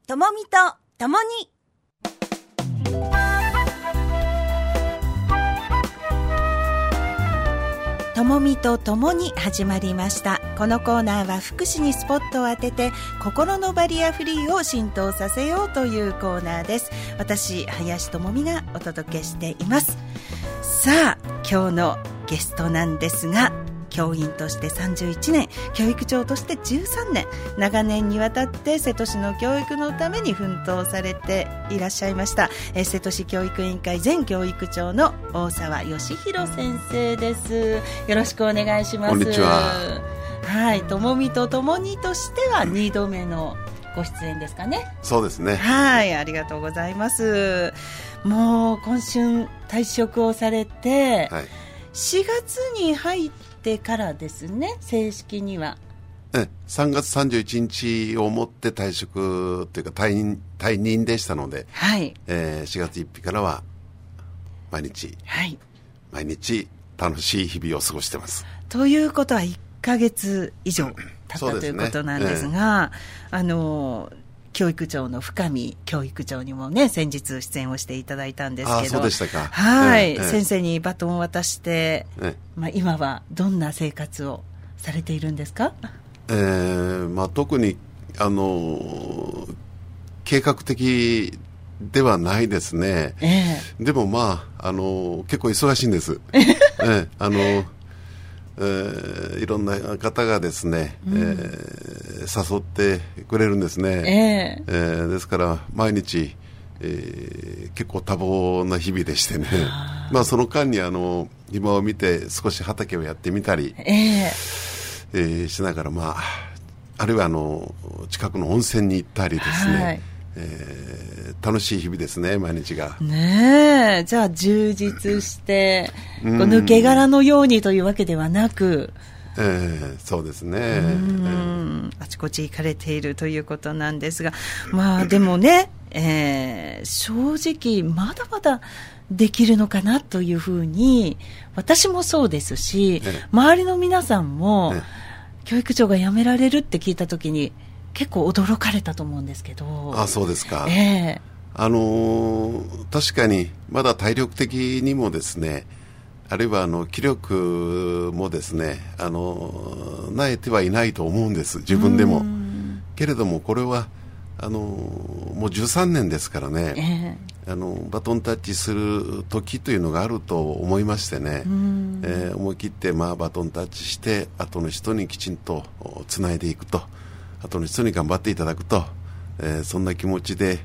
ともみとともに。ともみとともに始まりました。このコーナーは福祉にスポットを当てて心のバリアフリーを浸透させようというコーナーです。私林智美がお届けしています。さあ今日のゲストなんですが、教員として31年、教育長として13年、長年にわたって瀬戸市の教育のために奮闘されていらっしゃいました瀬戸市教育委員会前教育長の大沢義弘先生です。よろしくお願いします。 こんにちは。 はい、ともみとともにとしては2度目のご出演ですかね。 そうですね。 はい、ありがとうございます。もう今春退職をされて、はい、4月に入ってからですね、正式には 3月31日をもって退職というか退任でしたので、はい、4月1日からは毎日楽しい日々を過ごしてます。 ということは1ヶ月以上経ったということなんですが、教育長の深見教育長にもね、先日出演をしていただいたんですけど。 そうでしたか。 はい、先生にバトンを渡して、今はどんな生活をされているんですか？ 特に計画的ではないですね。でも結構忙しいんです。いろんな方がですね、誘ってくれるんですね。ですから毎日、結構多忙な日々でしてね、その間に今を見て少し畑をやってみたり、しながらあるいは近くの温泉に行ったりですね、楽しい日々ですね、毎日がね。じゃあ充実して抜け殻のようにというわけではなく、 そうですね、 あちこち行かれているということなんですが、でもね、正直まだまだできるのかなというふうに私もそうですし、周りの皆さんも、教育長が辞められるって聞いたときに結構驚かれたと思うんですけど。 そうですか。確かにまだ体力的にもですね、あるいは気力もですね、慣れてはいないと思うんです、自分でも。けれどもこれはもう13年ですからね、バトンタッチする時というのがあると思いましてね、思い切ってバトンタッチして後の人にきちんとつないでいくと、後の人に頑張っていただくと、そんな気持ちで、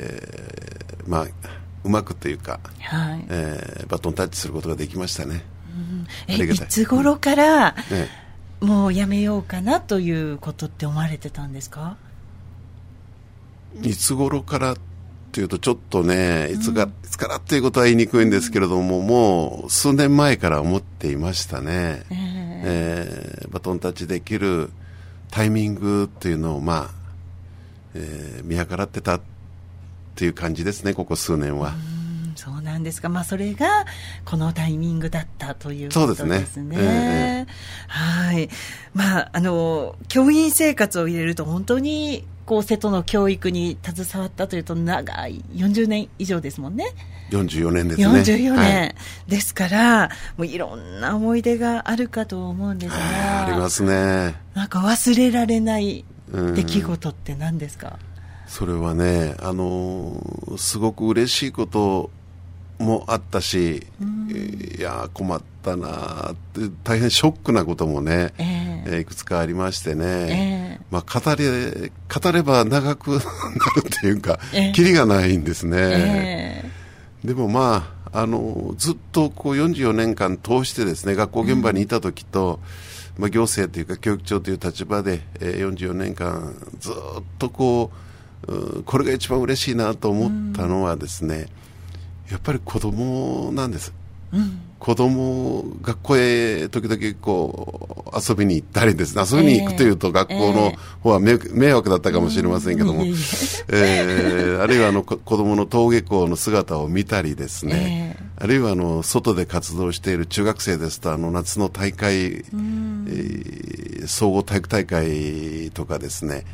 うまくというか、バトンタッチすることができましたね。 いつ頃から、もうやめようかなということって思われてたんですか？ いつ頃からというとちょっとね、いつからということは言いにくいんですけれども、もう数年前から思っていましたね。バトンタッチできるタイミングというのを見計らってたっていう感じですね、ここ数年は。 そうなんですか。それがこのタイミングだったということですね。そうですね。はい。教員生活を入れると本当に瀬戸の教育に携わったというと長い40年以上ですもんね。 44年ですね。 44年、ですからもういろんな思い出があるかと思うんですが、 ありますね。 忘れられない出来事って何ですか？ それはね、すごく嬉しいこともあったし、いや困ったなって大変ショックなこともね、いくつかありましてね、語れば長くなるっていうか、キリがないんですね。でもずっと44年間通してですね、学校現場にいた時と、行政というか教育長という立場で、44年間ずっとこれが一番嬉しいなと思ったのはですね、やっぱり子供なんです。子供、学校へ時々遊びに行ったりですね、遊びに行くというと学校の方は迷惑だったかもしれませんけども、あるいは子供の登下校の姿を見たりですね、あるいは外で活動している中学生ですと夏の大会、総合体育大会とかですね、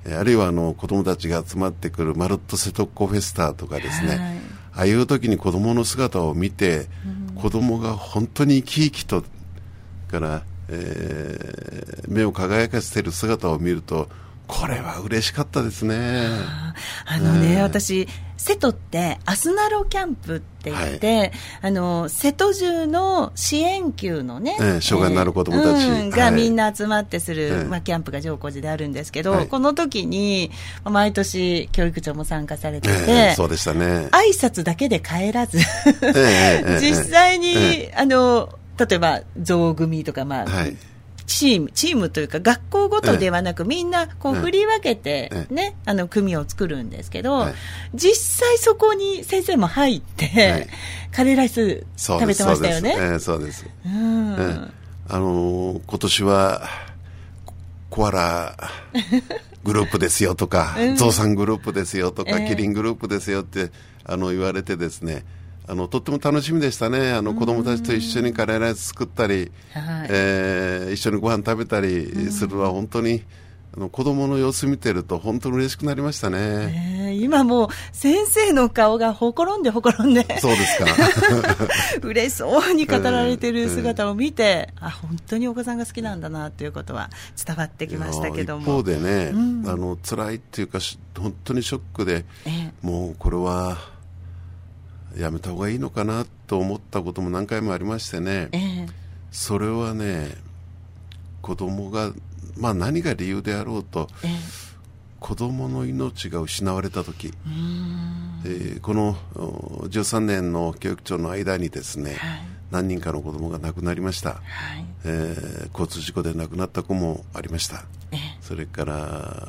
あるいは子供たちが集まってくるまるっと瀬戸っ子フェスタとかですね、ああいう時に子供の姿を見て、子供が本当に生き生きとから、目を輝かせている姿を見ると、これは嬉しかったですね。 私瀬戸ってアスナロキャンプって言って、瀬戸中の支援級のね、 障害のある子どもたち、 がみんな集まってする、キャンプが上高寺であるんですけど、この時に毎年教育長も参加されてて、 そうでしたね。 挨拶だけで帰らず実際に、例えば象組とか、チームというか学校ごとではなく、みんなこう振り分けて、ね、組を作るんですけど、実際そこに先生も入って、カレーライス食べてましたよね。 そうです。今年はコアラグループですよとか、ゾウさんグループですよとか、キリングループですよって言われてですね、とっても楽しみでしたね。子供たちと一緒にカレーライス作ったり、一緒にご飯食べたりするのは本当に子供の様子見てると本当に嬉しくなりましたね。 今もう先生の顔がほころんでそうですか嬉しそうに語られている姿を見て、本当にお子さんが好きなんだなということは伝わってきましたけども、 一方でね、辛いっていうか本当にショックで、もうこれはやめた方がいいのかなと思ったことも何回もありましてね、それはね、子供が、何が理由であろうと、子供の命が失われたとき、この13年の教育長の間にですね、何人かの子供が亡くなりました。交通事故で亡くなった子もありました。それから、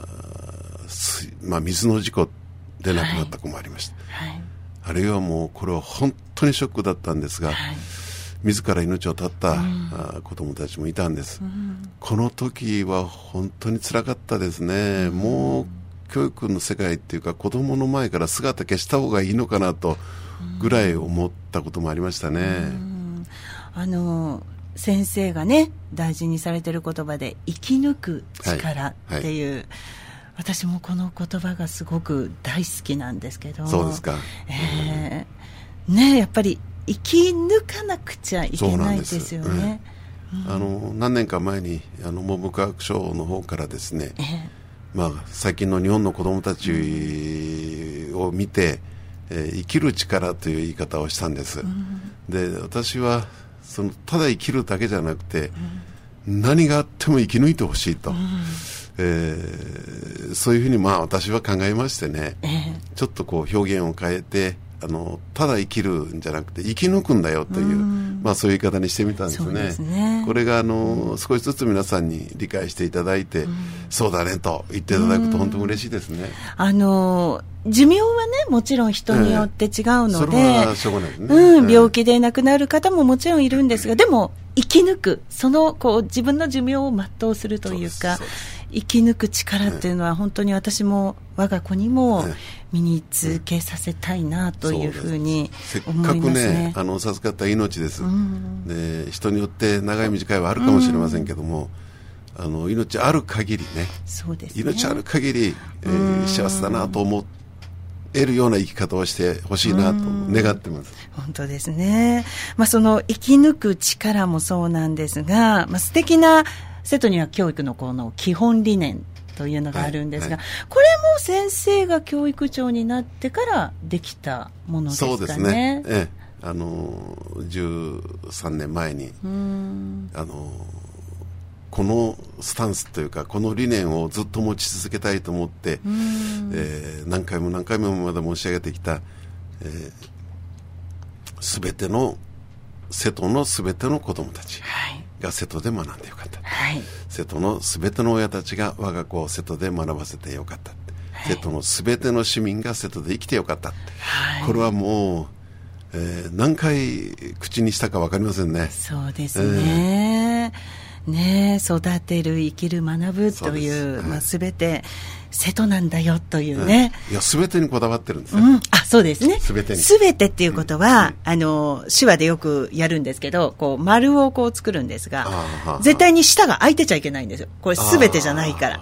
水の事故で亡くなった子もありました。あるいはもうこれは本当にショックだったんですが、自ら命を絶った子どもたちもいたんです。この時は本当につらかったですね。もう教育の世界っていうか、子どもの前から姿消した方がいいのかなとぐらい思ったこともありましたね。 先生がね、大事にされている言葉で生き抜く力っていう、私もこの言葉がすごく大好きなんですけど。 そうですか。 やっぱり生き抜かなくちゃいけないですよね。 何年か前に文部科学省の方からですね、最近の日本の子どもたちを見て、生きる力という言い方をしたんです。で、私はただ生きるだけじゃなくて、何があっても生き抜いてほしいと、そういうふうに私は考えましてね、ちょっとこう表現を変えて、ただ生きるんじゃなくて生き抜くんだよという、そういう言い方にしてみたんですね。 そうですね。 これが少しずつ皆さんに理解していただいて、そうだねと言っていただくと本当に嬉しいですね。 寿命はね、もちろん人によって違うので、 それはしょうがないですね。 病気で亡くなる方ももちろんいるんですが、でも生き抜く、自分の寿命を全うするというか、生き抜く力っていうのは本当に私も我が子にも身につけさせたいなというふうに思いますね。 せっかくね、授かった命です。で、人によって長い短いはあるかもしれませんけども、命ある限りね、 そうですね、 命ある限り、幸せだなと思えるような生き方をしてほしいなと願ってます。 本当ですね。その生き抜く力もそうなんですが、素敵な瀬戸には教育のこの基本理念というのがあるんですが、これも先生が教育長になってからできたものですかね。そうですね。 13年前にこのスタンスというか、この理念をずっと持ち続けたいと思って、何回も何回もまだ申し上げてきた、瀬戸のすべての子どもたちが瀬戸で学んでよかった、瀬戸のすべての親たちが我が子を瀬戸で学ばせてよかった、瀬戸のすべての市民が瀬戸で生きてよかった、これはもう、何回口にしたか分かりませんね。そうですね。 育てる、生きる、学ぶという、すべて瀬戸なんだよというね。 いや、すべてにこだわってるんですよ。 そうですね。 すべてに。 すべてっていうことは、手話でよくやるんですけど、丸を作るんですが、絶対に舌が開いてちゃいけないんですよ。これすべてじゃないから。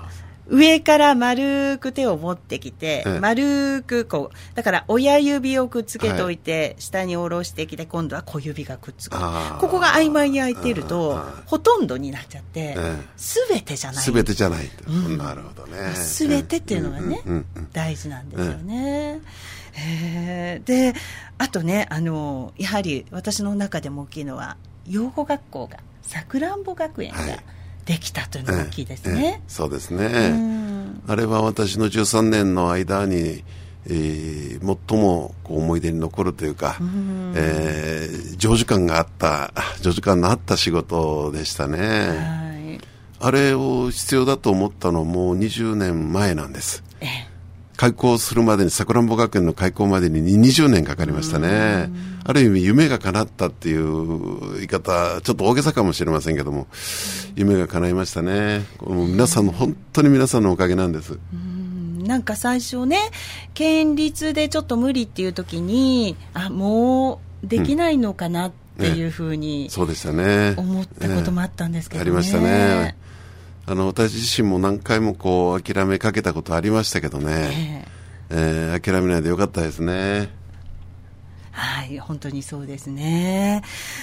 上から丸く手を持ってきて、丸くこう、だから親指をくっつけておいて、下に下ろしてきて、今度は小指がくっつく。ここが曖昧に空いていると、ほとんどになっちゃって、すべてじゃない。 すべてじゃない。なるほどね。 すべてっていうのがね、大事なんですよね。で、あとね、やはり私の中でも大きいのは、養護学校が、さくらんぼ学園が、できたというのが大きいですね。 そうですね。あれは私の13年の間に、最もこう思い出に残るというか、長時間のあった仕事でしたね。あれを必要だと思ったのはもう20年前なんです。開校するまでに、さくらんぼ学園の開校までに20年かかりましたね。ある意味夢が叶ったっていう言い方、ちょっと大げさかもしれませんけども、夢が叶いましたね。皆さんの、本当に皆さんのおかげなんです。 なんか最初ね、県立でちょっと無理っていう時に、もうできないのかなっていうふうに、 そうでしたね。 思ったこともあったんですけどね。 ありましたね。私自身も何回もこう諦めかけたことありましたけどね、諦めないでよかったですね。 はい、本当にそうですね。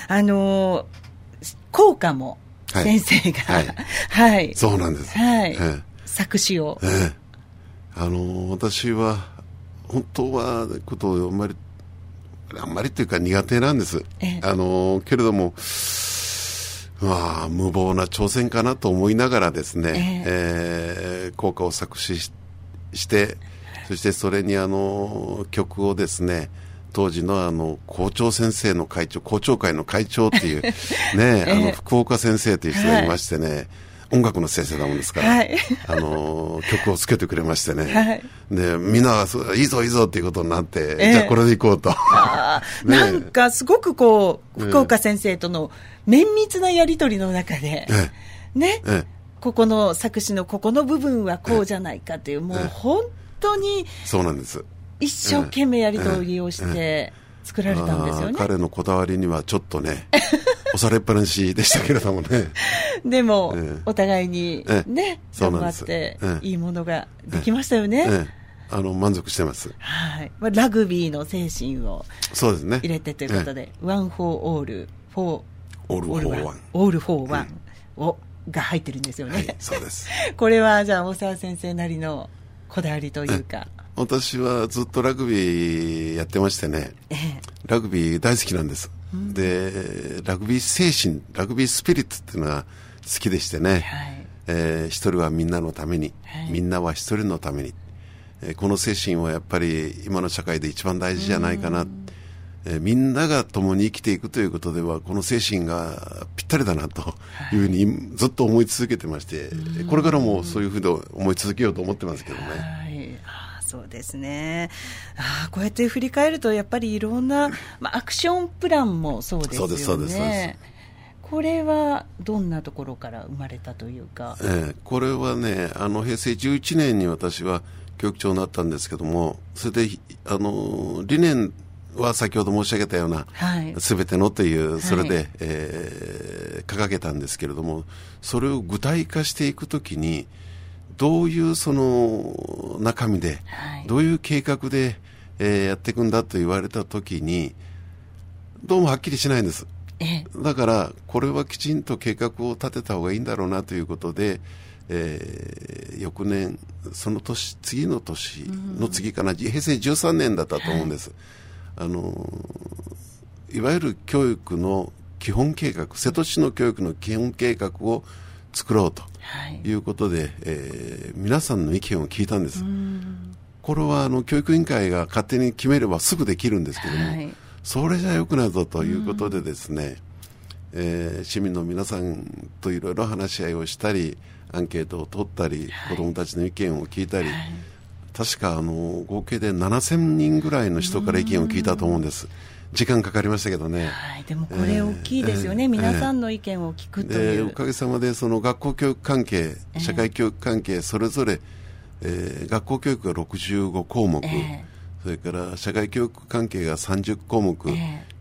校歌も先生が、はい、 そうなんです。 はい、作詞を。 私は本当はことをあんまりというか苦手なんです。けれども。無謀な挑戦かなと思いながらですね、校歌を作詞して、そしてそれに曲をですね、当時の校長先生の会長、校長会の会長っていうね、福岡先生という人がいましてね、音楽の先生なもんですから、曲をつけてくれましてね、でみんないいぞいいぞっていうことになって、じゃあこれでいこうとなんかすごくこう福岡先生との綿密なやり取りの中で、ここの作詞のここの部分はこうじゃないかという、もう本当にそうなんです。 一生懸命やり取りをして作られたんですよね。 彼のこだわりにはちょっとね押されっぱなしでしたけれどもねでも、お互いにね、頑張っていいものができましたよね。 満足してます。 はい。ラグビーの精神を入れてということで、ワン・フォー・オール、オール・フォー・ワンをが入ってるんですよね。 そうです。 これはじゃあ大沢先生なりのこだわりというか。 私はずっとラグビーやってましてね、ラグビー大好きなんです。で、ラグビー精神、ラグビースピリッツっていうのが好きでしてね、一人はみんなのために、みんなは一人のために、この精神はやっぱり今の社会で一番大事じゃないかな。みんなが共に生きていくということではこの精神がぴったりだなというふうにずっと思い続けてまして、これからもそういうふうに思い続けようと思ってますけどね。 そうですね。こうやって振り返るとやっぱりいろんな、アクションプランもそうですよね。そうです。これはどんなところから生まれたというか。 これはね、平成11年に私は教育長になったんですけども、それで理念は先ほど申し上げたような、すべてのという、それで、掲げたんですけれども、それを具体化していくときに、どういうその中身で、どういう計画で、やっていくんだと言われたときに、どうもはっきりしないんです。だから、これはきちんと計画を立てた方がいいんだろうなということで、翌年、その年、次の年の次かな、平成13年だったと思うんです。いわゆる教育の基本計画、瀬戸市の教育の基本計画を作ろうということで、皆さんの意見を聞いたんです。これは教育委員会が勝手に決めればすぐできるんですけども、それじゃ良くないぞということでですね、市民の皆さんといろいろ話し合いをしたり、アンケートを取ったり、子どもたちの意見を聞いたり、確か合計で7000人ぐらいの人から意見を聞いたと思うんです。時間かかりましたけどね。 でもこれ大きいですよね、皆さんの意見を聞くという。 おかげさまでその学校教育関係、社会教育関係、それぞれ、学校教育が65項目、それから社会教育関係が30項目、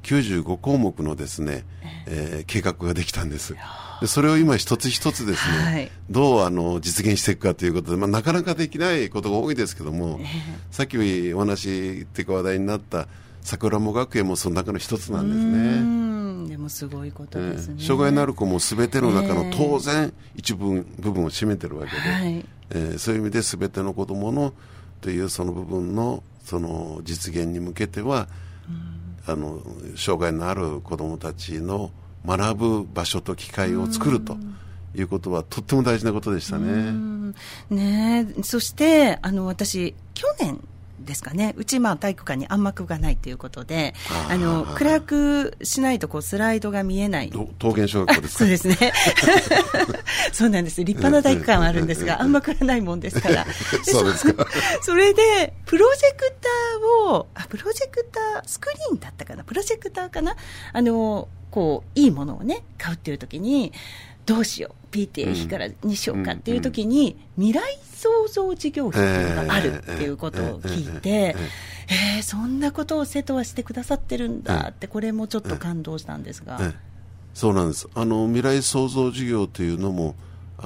95項目のですね、計画ができたんです。でそれを今一つ一つですね、はい、どう実現していくかということで、なかなかできないことが多いですけども、さっきお話っていうか話題になった桜も学園もその中の一つなんですね。 でもすごいことですね。 障害のある子も全ての中の当然一部分を占めてるわけで、はい、そういう意味で全ての子どものというその部分のその実現に向けては、障害のある子どもたちの学ぶ場所と機会を作るということはとっても大事なことでしたね。 そして私去年ですかね、うち体育館に暗幕がないということで、暗くしないとスライドが見えない。 桃源小学校ですか？ そうですねそうなんです。立派な体育館はあるんですが、暗幕がないもんですからそうですかそれでプロジェクタースクリーンだったかな、プロジェクターかな、いいものをね買うっていう時にどうしよう PTA からにしようかっていう時に、未来創造事業費っていうのがあるっていうことを聞いて、そんなことを瀬戸はしてくださってるんだって、これもちょっと感動したんですが、 そうなんです。未来創造事業というのも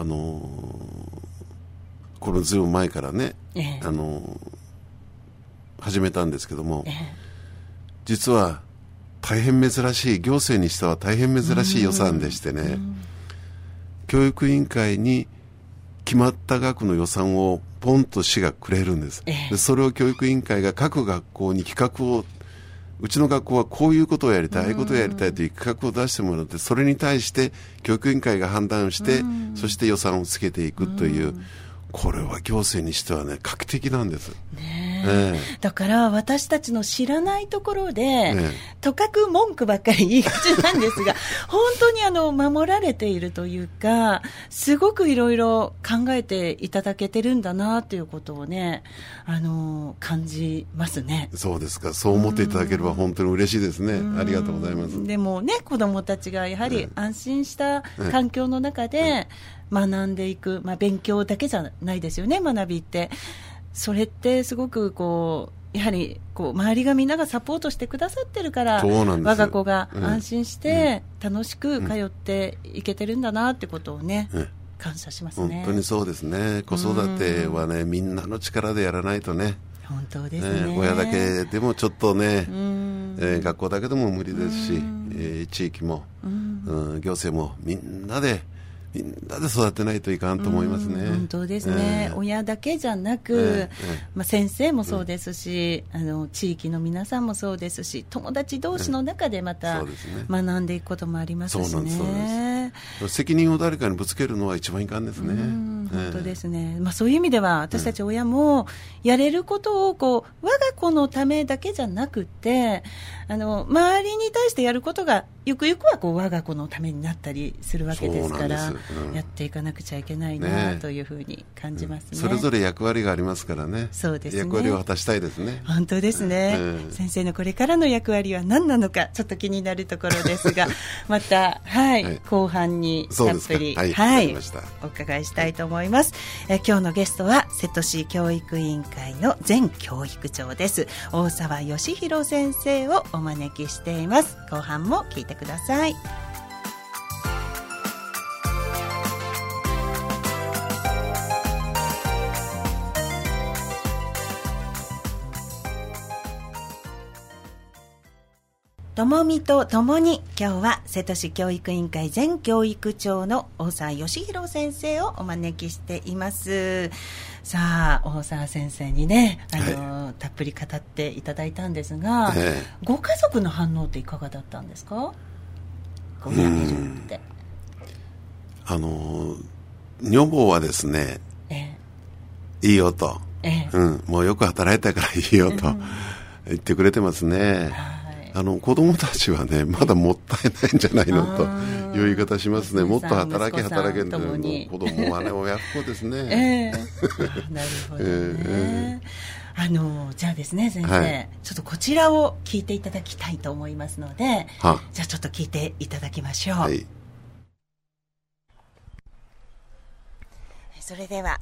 このずいぶん前からね、始めたんですけども、実は大変珍しい、行政にしては大変珍しい予算でしてね、教育委員会に決まった額の予算をポンと市がくれるんです。でそれを教育委員会が各学校に企画を、うちの学校はこういうことをやりたい、ああいうことをやりたいという企画を出してもらって、それに対して教育委員会が判断して、そして予算をつけていくという、これは行政にしてはね、画期的なんです。 だから私たちの知らないところで、とかく文句ばっかり言いがちなんですが本当に守られているというか、すごくいろいろ考えていただけてるんだなということをね、感じますね。 そうですか。そう思っていただければ本当に嬉しいですね。ありがとうございます。 でもね、子どもたちがやはり安心した環境の中で学んでいく、勉強だけじゃないですよね、学びって。それってすごくやはり周りがみんながサポートしてくださってるから、我が子が安心して楽しく通っていけてるんだなってことをね、感謝しますね。 本当にそうですね。子育てはね、みんなの力でやらないとね、 本当ですね。 親だけでもちょっとね、学校だけでも無理ですし、地域も、行政もみんなで育てないといかんと思いますね。 本当ですね。親だけじゃなく、先生もそうですし、地域の皆さんもそうですし、友達同士の中でまた学んでいくこともありますしね。そうなんです、そうなんです。 責任を誰かにぶつけるのは一番いかんですね。 本当ですね。そういう意味では私たち親もやれることを我が子のためだけじゃなくて、周りに対してやることがゆくゆくは我が子のためになったりするわけですから、やっていかなくちゃいけないなというふうに感じますね。 それぞれ役割がありますからね。 そうですね。 役割を果たしたいですね。 本当ですね。先生のこれからの役割は何なのかちょっと気になるところですがまた、後半にたっぷり、お伺いしたいと思います。今日のゲストは瀬戸市教育委員会の前教育長です、大沢義弘先生をお招きしています。後半も聞いてください。ともみとともに、今日は瀬戸市教育委員会前教育長の大沢義弘先生をお招きしています。さあ、大沢先生にね、たっぷり語っていただいたんですが、ご家族の反応っていかがだったんですか？やめるって。 女房はですね、いいよと、もうよく働いたからいいよと言ってくれてますね。子供たちはね、まだもったいないんじゃないのという言い方しますね。もっと働けって子供はね、親不孝ですね。 なるほどね。じゃあですね、先生、ちょっとこちらを聞いていただきたいと思いますので、じゃあちょっと聞いていただきましょう。それでは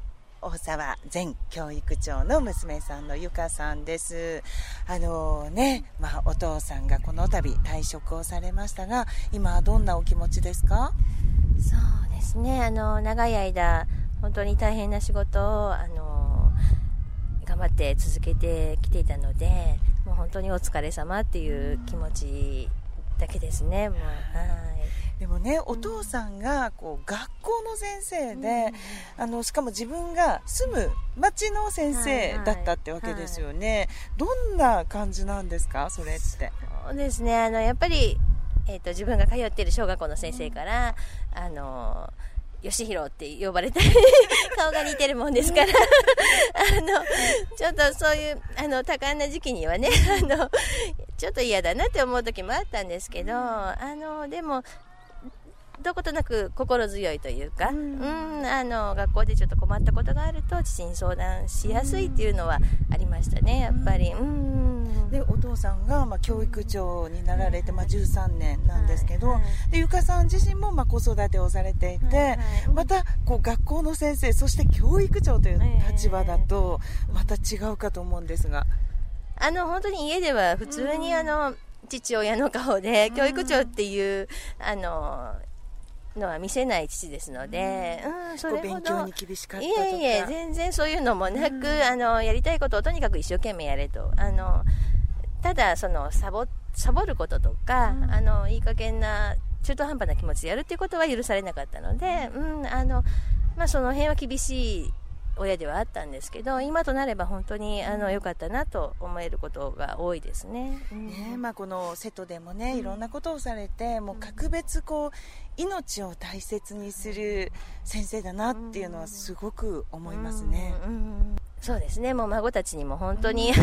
大沢前教育長の娘さんのゆかさんです。お父さんがこの度退職をされましたが、今はどんなお気持ちですか？ そうですね、長い間本当に大変な仕事を頑張って続けてきていたので、もう本当にお疲れ様っていう気持ちだけですね。もうでもね、お父さんが学校の先生で、しかも自分が住む町の先生だったってわけですよね。どんな感じなんですか、それって？ そうですね、やっぱり、自分が通っている小学校の先生から、吉弘って呼ばれたり顔が似てるもんですからちょっとそういう多感な時期にはねちょっと嫌だなって思う時もあったんですけど、でもどことなく心強いというか、学校でちょっと困ったことがあると父に相談しやすいっていうのはありましたね、やっぱり。 でお父さんが、教育長になられて、13年なんですけど、でゆかさん自身も、子育てをされていて、また学校の先生、そして教育長という立場だとまた違うかと思うんですが、 本当に家では普通に父親の顔で教育長っていうのは見せない父ですので、それほど勉強に厳しかったとか、 全然そういうのもなく、やりたいことをとにかく一生懸命やれと、ただサボることとか、いい加減な中途半端な気持ちでやるっていうことは許されなかったので、その辺は厳しい親ではあったんですけど、今となれば本当に良かったなと思えることが多いですね。 この瀬戸でもね、いろんなことをされて、もう格別命を大切にする先生だなっていうのはすごく思いますね。 そうですね、もう孫たちにも本当に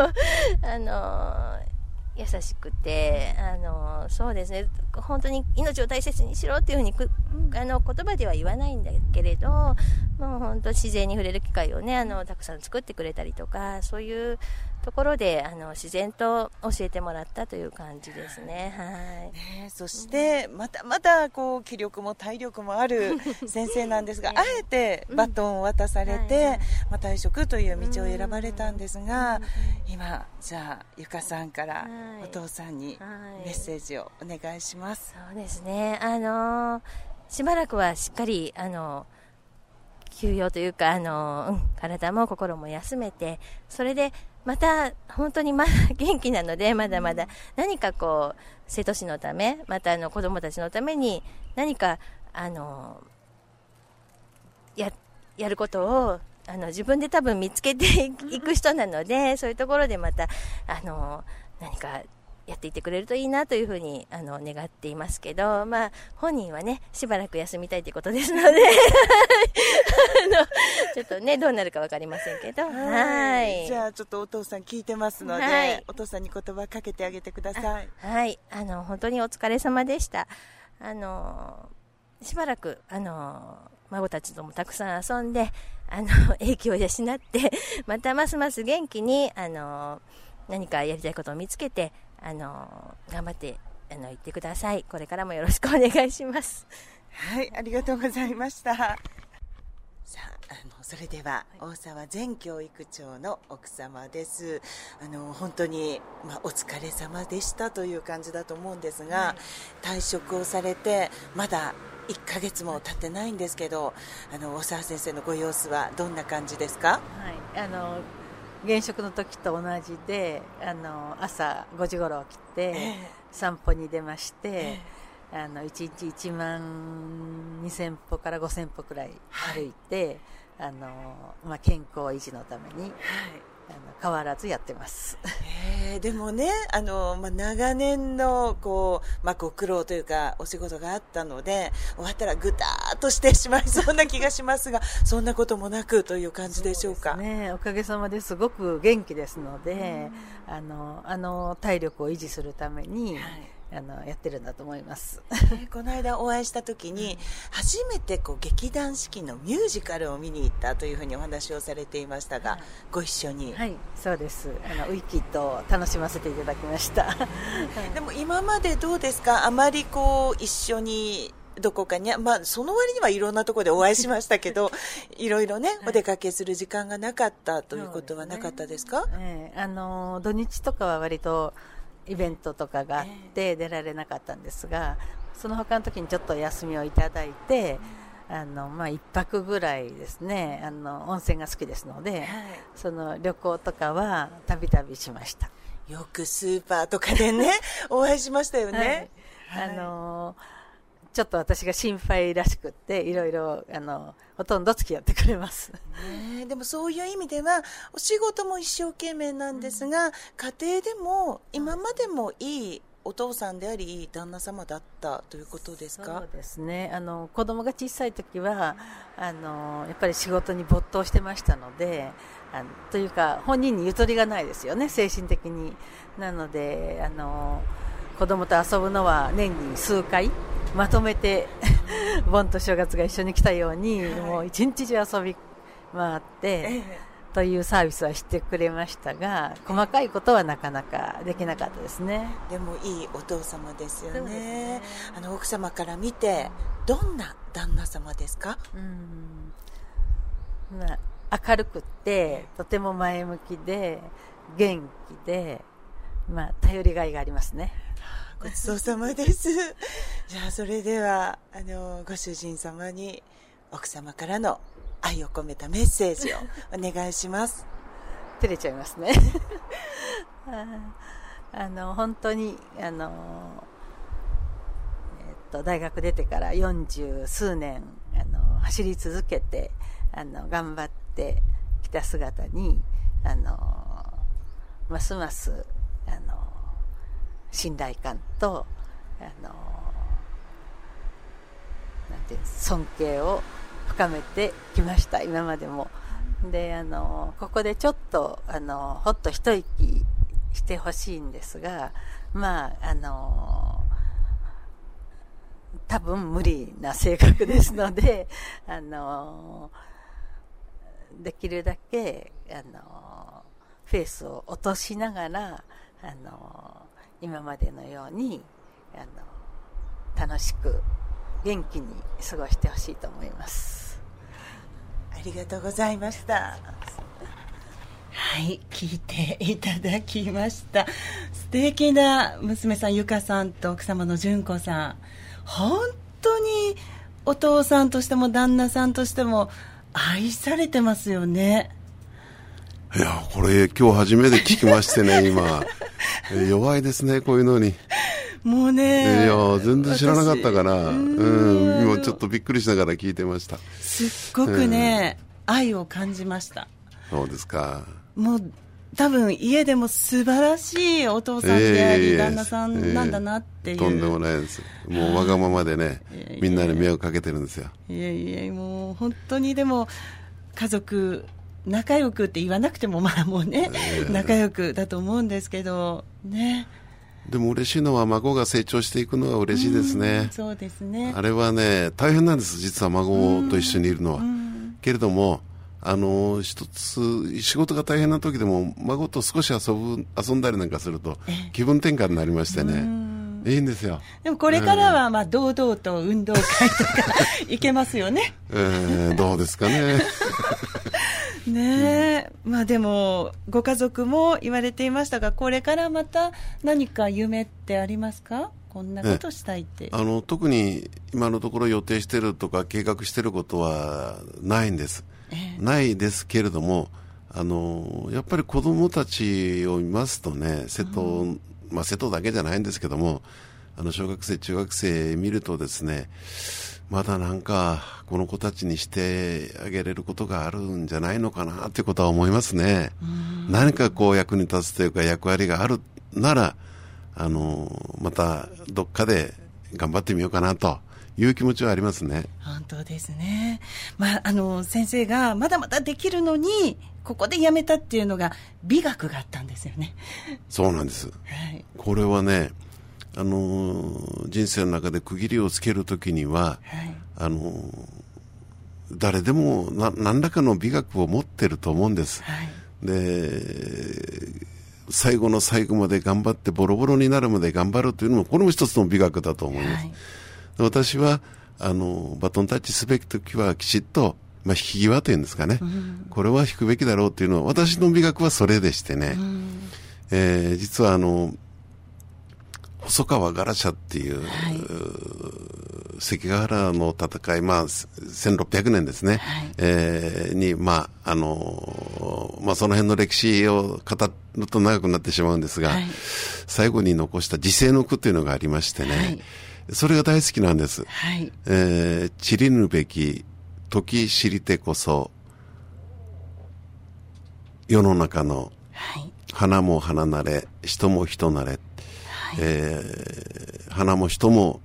優しくて、そうですね、本当に命を大切にしろっていうふうに言葉では言わないんだけれど、もう本当自然に触れる機会をね、たくさん作ってくれたりとか、そういうところで自然と教えてもらったという感じですね。 そしてまたまた気力も体力もある先生なんですが、あえてバトンを渡されて、退職という道を選ばれたんですが、今じゃあゆかさんからお父さんにメッセージをお願いします。 そうですね、しばらくはしっかり休養というか体も心も休めて、それでまた本当にまだ元気なので、まだまだ何か瀬戸市のため、また子どもたちのために何かやることを自分で多分見つけていく人なので、そういうところでまた何かやっていってくれるといいなというふうに願っていますけど、本人はねしばらく休みたいということですのでちょっとねどうなるか分かりませんけど、 じゃあちょっとお父さん聞いてますので、お父さんに言葉かけてあげてください。 本当にお疲れ様でした。しばらく孫たちともたくさん遊んで影響を養ってまたますます元気に何かやりたいことを見つけて頑張って行ってください。これからもよろしくお願いします。 ありがとうございました。さあ、それでは大沢前教育長の奥様です。本当に、お疲れ様でしたという感じだと思うんですが、退職をされてまだ1ヶ月も経ってないんですけど、大沢先生のご様子はどんな感じですか？ 現職の時と同じで朝5時頃起きて、散歩に出まして、1日1万2000歩から5000歩くらい歩いて、健康維持のために、変わらずやってます。 でもね、長年のご苦労というかお仕事があったので、終わったらぐたーっとしてしまいそうな気がしますがそんなこともなくという感じでしょうか？ そうですね、おかげさまですごく元気ですので、体力を維持するために、やってるんだと思います。 この間お会いした時に、初めて劇団四季のミュージカルを見に行ったというふうにお話をされていましたが、ご一緒に。 そうです。ウィキッドを楽しませていただきました。 でも今までどうですか？あまり一緒にどこかに、その割にはいろんなところでお会いしましたけどいろいろね、お出かけする時間がなかったということはなかったですか？ 土日とかは割とイベントとかがあって出られなかったんですが、その他の時にちょっと休みをいただいて、一泊ぐらいですね、温泉が好きですので、その旅行とかはたびたびしました。 よくスーパーとかでねお会いしましたよね。 ちょっと私が心配らしくっていろいろほとんど付き合ってくれます、 でもそういう意味ではお仕事も一生懸命なんですが、家庭でも今までもいいお父さんでありいい旦那様だったということですか？ そうですね、子供が小さい時はやっぱり仕事に没頭してましたので、というか本人にゆとりがないですよね、精神的に。なので子供と遊ぶのは年に数回まとめて盆と正月が一緒に来たように、もう一日中遊び回って、というサービスはしてくれましたが、細かいことはなかなかできなかったですね。 でもいいお父様ですよね。奥様から見てどんな旦那様ですか？ 明るくってとても前向きで元気で、頼りがいがありますね。 ごちそうさまです。じゃあそれではご主人様に奥様からの愛を込めたメッセージをお願いします。 照れちゃいますね本当に大学出てから40数年走り続けて頑張ってきた姿にますます信頼感となんて尊敬を深めてきました、今までも。でここでちょっとほっと一息してほしいんですが、多分無理な性格ですのでできるだけフェースを落としながら今までのように楽しく元気に過ごしてほしいと思います。 ありがとうございました。はい、聞いていただきました。素敵な娘さんゆかさんと奥様の純子さん、本当にお父さんとしても旦那さんとしても愛されてますよね。 いや、これ今日初めて聞きましてね今弱いですね、こういうのに。 もうね、 いや全然知らなかったから、今ちょっとびっくりしながら聞いてました。 すっごくね、愛を感じました。 そうですか。 もう多分家でも素晴らしいお父さんであり、旦那さんなんだなっていう、 とんでもないです。もうわがままでね、みんなに迷惑かけてるんですよ。 もう本当に。でも家族仲良くって言わなくてももうね、仲良くだと思うんですけどね。 でも嬉しいのは孫が成長していくのが嬉しいですね。 そうですね。 あれはね大変なんです、実は孫と一緒にいるのは。けれども一つ仕事が大変な時でも孫と少し遊んだりなんかすると気分転換になりましてね、いいんですよ。 でもこれからは堂々と運動会とか行けますよね。 どうですかねねえ、でもご家族も言われていましたが、これからまた何か夢ってありますか？こんなことしたいって。 特に今のところ予定しているとか計画していることはないんです、ないですけれども、やっぱり子どもたちを見ますとね、瀬戸だけじゃないんですけども、小学生中学生見るとですね、まだなんかこの子たちにしてあげれることがあるんじゃないのかなということは思いますね。何かこう役に立つというか役割があるならまたどっかで頑張ってみようかなという気持ちはありますね。 本当ですね。先生がまだまだできるのにここでやめたっていうのが美学があったんですよね。 そうなんです、これはね人生の中で区切りをつけるときには、誰でも何らかの美学を持ってると思うんです、で最後の最後まで頑張ってボロボロになるまで頑張るというのもこれも一つの美学だと思います、私はバトンタッチすべきときはきちっと、引き際というんですかね、これは引くべきだろうというのは、私の美学はそれでしてね、実は細川ガラシャっていう、関ヶ原の戦い、1600年ですね、に、その辺の歴史を語ると長くなってしまうんですが、最後に残した時世の句というのがありましてね、それが大好きなんです。散りぬべき時知りてこそ世の中の花も花なれ人も人なれ、花も人も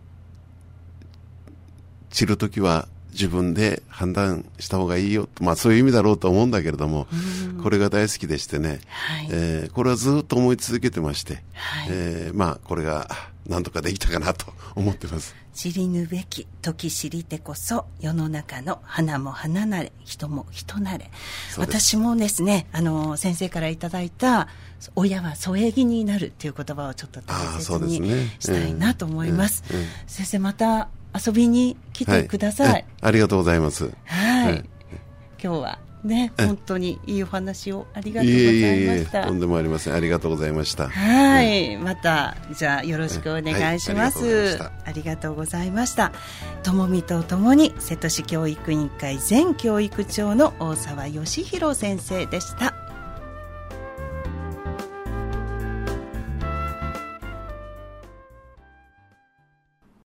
散るときは自分で判断した方がいいよと、そういう意味だろうと思うんだけれども、これが大好きでしてね、これはずっと思い続けてまして、これがなんとかできたかなと思ってます。 知りぬべき時知りてこそ世の中の花も花なれ人も人なれ。私もですね、先生からいただいた親は添え木になるっていう言葉をちょっと大切にしたいなと思います。先生、また遊びに来てください。 ありがとうございます。 今日はね、本当にいいお話をありがとうございました。 とんでもありません。ありがとうございました。 またじゃあよろしくお願いします。ありがとうございました。ともみとともに瀬戸市教育委員会前教育長の大沢義弘先生でした。